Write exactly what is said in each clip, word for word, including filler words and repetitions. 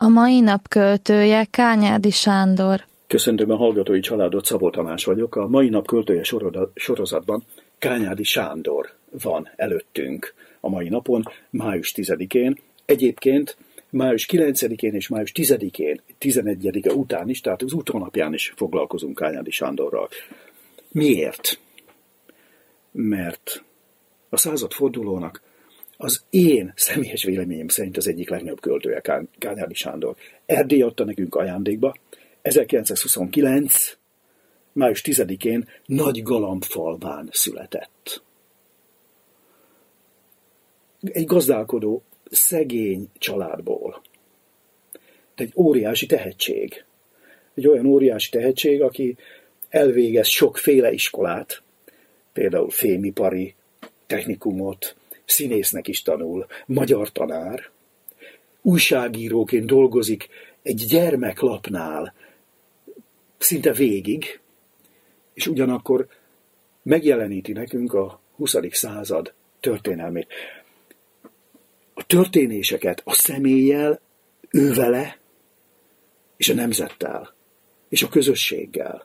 A mai nap költője Kányádi Sándor. Köszöntöm a hallgatói családot, Szabó Tamás vagyok. A mai nap költője sorozatban Kányádi Sándor van előttünk a mai napon, május tizedikén. Egyébként május kilencedikén és május tizedikén, tizenegyedike után is, tehát az úthónapján is foglalkozunk Kányádi Sándorral. Miért? Mert a századfordulónak az én személyes véleményem szerint az egyik legnagyobb költője Kányádi Sándor. Erdély adta nekünk ajándékba, ezerkilencszázhuszonkilenc. május tizedikén Nagygalambfalván született. Egy gazdálkodó, szegény családból. Egy óriási tehetség. Egy olyan óriási tehetség, aki elvégez sokféle iskolát, például fémipari technikumot, színésznek is tanul, magyar tanár, újságíróként dolgozik egy gyermeklapnál szinte végig, és ugyanakkor megjeleníti nekünk a huszadik század történelmét. A történéseket a személlyel, ővele, és a nemzettel, és a közösséggel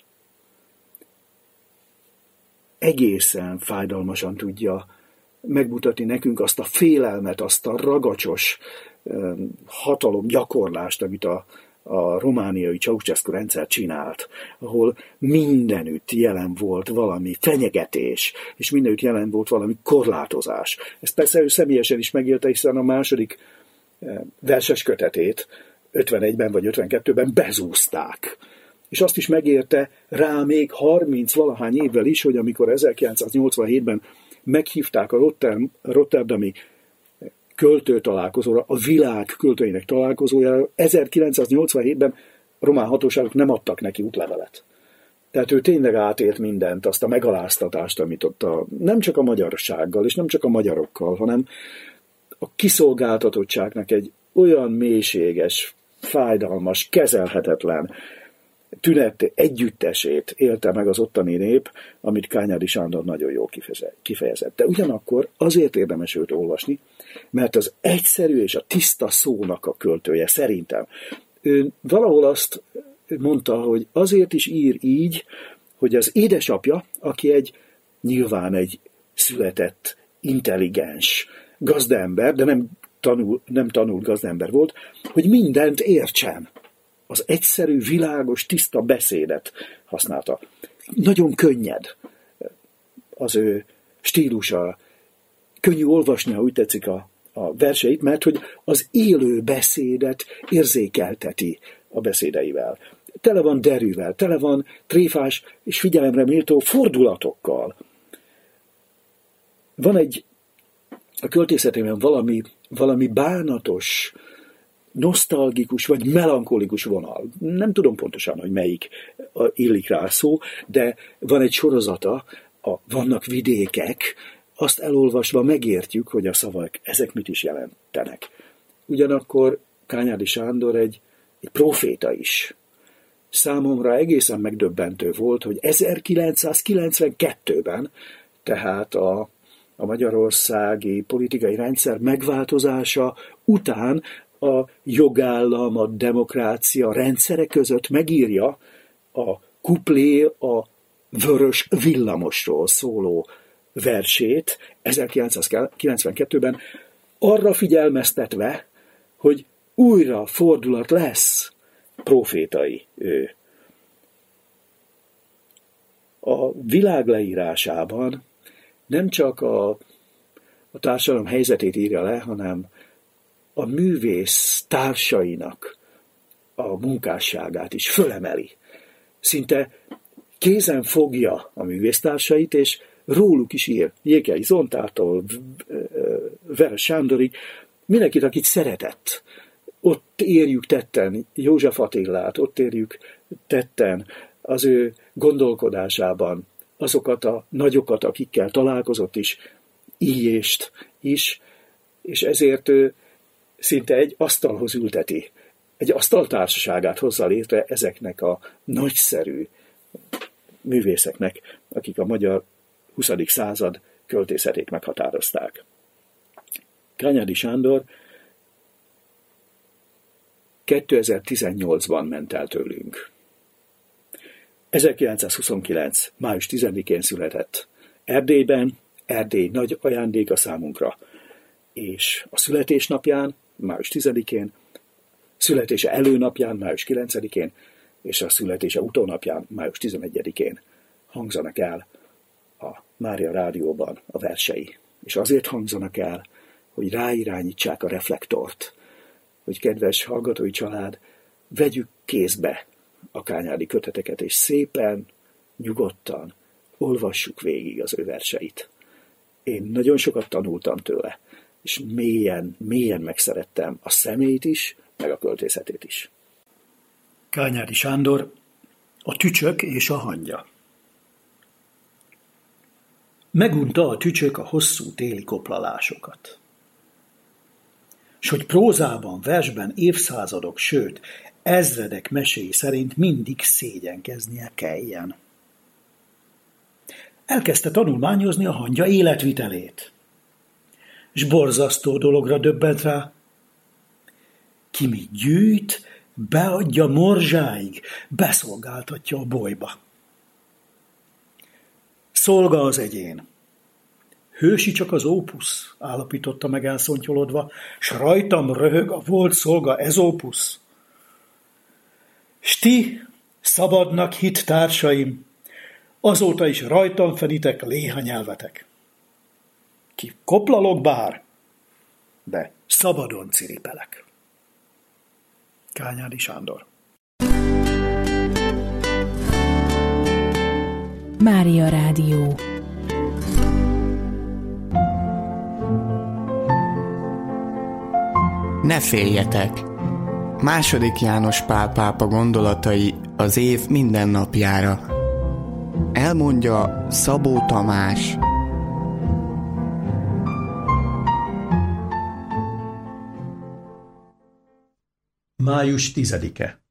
egészen fájdalmasan tudja megmutatni nekünk azt a félelmet, azt a ragacsos hatalomgyakorlást, amit a, a romániai Ceausescu rendszer csinált, ahol mindenütt jelen volt valami fenyegetés, és mindenütt jelen volt valami korlátozás. Ezt persze ő személyesen is megélte, hiszen a második verses kötetét ötvenegyben vagy ötvenkettőben bezúzták. És azt is megérte rá még harminc valahány évvel is, hogy amikor ezerkilencszáznyolcvanhétben meghívták a Rotter- Rotterdami költőtalálkozóra, a világ költőinek találkozójára, ezerkilencszáznyolcvanhétben a román hatóságok nem adtak neki útlevelet. Tehát ő tényleg átélt mindent, azt a megaláztatást, amit ott a, nem csak a magyarsággal, és nem csak a magyarokkal, hanem a kiszolgáltatottságnak egy olyan mélységes, fájdalmas, kezelhetetlen tünet együttesét élte meg az ottani nép, amit Kányádi Sándor nagyon jól kifejezett. De ugyanakkor azért érdemes őt olvasni, mert az egyszerű és a tiszta szónak a költője szerintem. Ő valahol azt mondta, hogy azért is ír így, hogy az édesapja, aki egy nyilván egy született, intelligens gazdaember, de nem, tanul, nem tanult gazdaember volt, hogy mindent értsen. Az egyszerű, világos, tiszta beszédet használta. Nagyon könnyed az ő stílusa. Könnyű olvasni, ha úgy tetszik a, a verseit, mert hogy az élő beszédet érzékelteti a beszédeivel. Tele van derűvel, tele van tréfás és figyelemre méltó fordulatokkal. Van egy a költészetében valami, valami bánatos, nosztalgikus vagy melankolikus vonal. Nem tudom pontosan, hogy melyik illik rá szó, de van egy sorozata, a Vannak vidékek, azt elolvasva megértjük, hogy a szavak ezek mit is jelentenek. Ugyanakkor Kányádi Sándor egy, egy próféta is. Számomra egészen megdöbbentő volt, hogy ezerkilencszázkilencvenkettőben, tehát a, a magyarországi politikai rendszer megváltozása után a jogállam, a demokrácia rendszere között megírja a kuplé a Vörös villamosról szóló versét ezerkilencszázkilencvenkettőben, arra figyelmeztetve, hogy újra fordulat lesz, profétai ő. A világ leírásában nem csak a, a társadalom helyzetét írja le, hanem a művész társainak a munkásságát is fölemeli. Szinte kézen fogja a művésztársait, és róluk is ír. Jékely Zontától Veres Sándorig, mindenkit, akit szeretett. Ott érjük tetten József Attilát, ott érjük tetten az ő gondolkodásában azokat a nagyokat, akikkel találkozott is, Illyést is, és ezért ő szinte egy asztalhoz ülteti, egy asztaltársaságát hozza létre ezeknek a nagyszerű művészeknek, akik a magyar huszadik század költészetét meghatározták. Kányádi Sándor kétezer-tizennyolcban ment el tőlünk. ezerkilencszázhuszonkilenc. május tizedikén született Erdélyben, Erdély nagy ajándéka számunkra, és a születésnapján, május tizedikén, születése előnapján, május kilencedikén, és a születése utónapján, május tizenegyedikén hangzanak el a Mária Rádióban a versei. És azért hangzanak el, hogy ráirányítsák a reflektort, hogy kedves hallgatói család, vegyük kézbe a Kányádi köteteket, és szépen, nyugodtan olvassuk végig az ő verseit. Én nagyon sokat tanultam tőle, és mélyen, mélyen megszerettem a személyt is, meg a költészetét is. Kányádi Sándor, a tücsök és a hangya. Megunta a tücsök a hosszú téli koplalásokat. S hogy prózában, versben évszázadok, sőt, ezredek meséi szerint mindig szégyenkeznie kelljen. Elkezdte tanulmányozni a hangya életvitelét. S borzasztó dologra döbbent rá. Ki mit gyűjt, beadja morzsáig, beszolgáltatja a bolyba. Szolga az egyén. Hősi csak az ópusz, állapította meg elszontyolodva, s rajtam röhög a volt szolga Ezópusz. S ti, szabadnak hit társaim, azóta is rajtam feditek léha nyelvetek. Ki koplalok bár, de szabadon ciripelek. Kányádi Sándor. Mária Rádió. Ne féljetek! Második János Pál pápa gondolatai az év minden napjára. Elmondja Szabó Tamás. Május tizedike.